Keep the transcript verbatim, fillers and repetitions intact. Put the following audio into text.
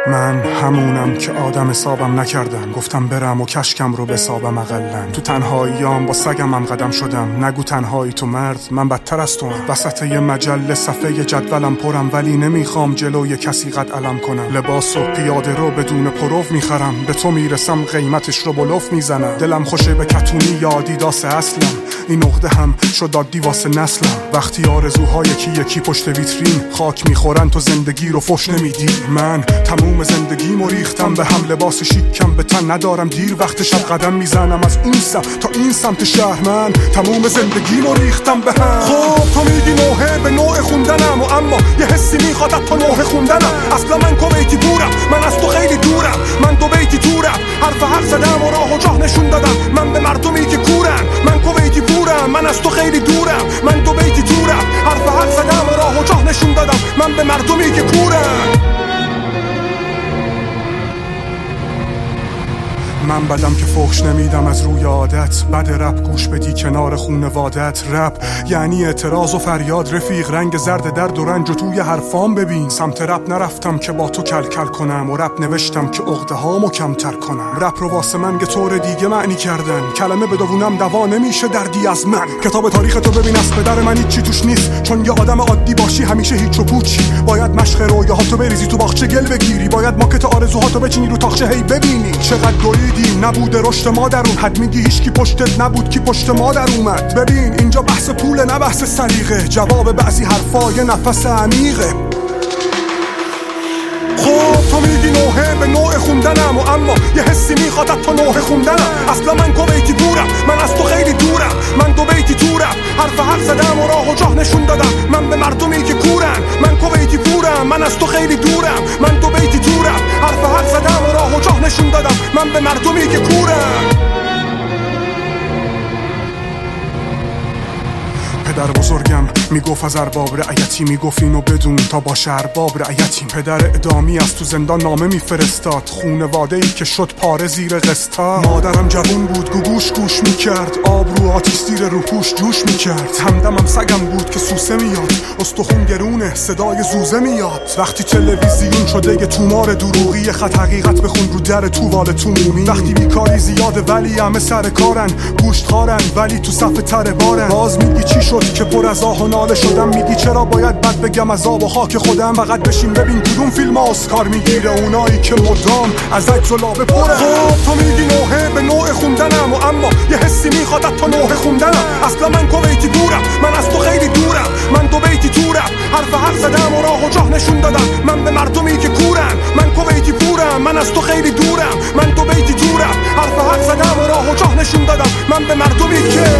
من همونم که آدم حسابم نکردم، گفتم برم و کشکم رو بسابم اقلن. تو تنهاییام با سگم هم قدم شدم، نگو تنهایی تو مرد، من بدتر از تو هم. وسط یه مجله صفحه جدولم پرم، ولی نمیخوام جلوی کسی قد علم کنم. لباس و پیاده رو بدون پروف میخرم، به تو میرسم قیمتش رو بلوف میزنم. دلم خوشه به کتونی یا آدیداس اصلم، این نقده هم شد عادی واسه نسلم. وقتی آرزوهای یکی یکی پشت ویترین خاک میخورن تو زندگی رو فش نمیدی. من تموم زندگیمو ریختم به هم، لباس شیکم به تن ندارم، دیر وقت شب قدم میزنم از اون سمت تا این سمت شهر. من تموم زندگیمو ریختم به هم. خب تو میگی نوحه به نوع خوندنم، و اما یه حسی میخواد تا نوحه خوندنم. اصلا من کویتی دورم، من از تو خیلی دورم، من دو بیتی دورم، حرف حق زدم و راه و جاه نشون دادم. من به مردمی که کورن، من کویتی دورم، من از تو خیلی دورم، من دو بیتی دورم، حرف حق زدم و راه و جاه نشون دادم. من به مردمی که کورن. من بدم که فحش نمیدم از روی عادت، بد رپ گوش بدی کنار خونوادت. رپ یعنی اعتراض و فریاد رفیق، رنگ زرد درد و رنج و توی حرفام ببین. سمت رپ نرفتم که با تو کل کل کنم، و رپ نوشتم که عقده هامو کمتر کنم. رپ رو واسه من که طور دیگه معنی کردن، کلمه بدونم دوا نمیشه دردی از من. کتاب تاریخ تو ببین از پدر من هیچی توش نیست، چون یه آدم عادی باشی همیشه هیچ و پوچی. باید مشق رویاهاتو بریزی تو باغچه گل بگیری، باید ماکت آرزوهاتو بچینی رو تاخچه هی ببینی. چقدر دویدی نبوده رشد ما درون، حد میگی هیچکی پشتت نبود کی پشت ما در اومد. ببین اینجا بحث پول نه بحث سلیقه، جواب بعضی حرفا یه نفس عمیقه. خب تو میگی نوحه به نوع خوندنم، و اما یه حسی میخواد تا نوحه خوندنم. اصلا من کویتی دورم، من از تو خیلی دورم، من دو بیتی دورم، حرف حق زدم و راه و جاه نشون دادم. من به مردمی که کورن، من کویتی دورم، من از تو خیلی دورم، من دو بیتی دورم، حرف حق زدم و راه و جاه نشون دادم. من به مردمی که کورن. پدر بزرگم میگفت از ارباب رعیتی، میگفت اینو بدون تا باشه ارباب رعیتیم. پدر ادامی از تو زندان نامه میفرستاد، خونواده ای که شد پاره زیر قسطا. مادرم جوون بود گوگوش گوش میکرد، آب رو آتیش زیر روپوش جوش میکرد. همدمم سگم بود که سوسه میاد، استخون گرونه صدای زوزه میاد. وقتی تلویزیون شده یه تومار دروغی، خط حقیقت بخون رو در تووال تومومی. وقتی بیکاری زیاده ولی همه سر کارن، گوشت خارن ولی تو صف تر بارن. باز میگی چی شد که پر از آه و ناله شدم، میگی چرا باید بد بگم از آب و خاک خودم. فقط بشین ببین کدوم فیلم اسکار میگیره، اونایی که مدام از عکس و لابه پره. خب تو میگی نوحه به نوع خوندنم، و اما یه حسی میخواد تا نوحه خوندنم. اصلا من کویتی دورم، من از تو خیلی دورم، من دو بیتی دورم، حرف حق زدم و راه و جاه نشون دادم. من به مردمی که کورن، من کویتی پورم، من از تو خیلی دورم، من دو بیتی دورم، حرف حق زدم و راه و جاه نشون دادم. من به مردمی که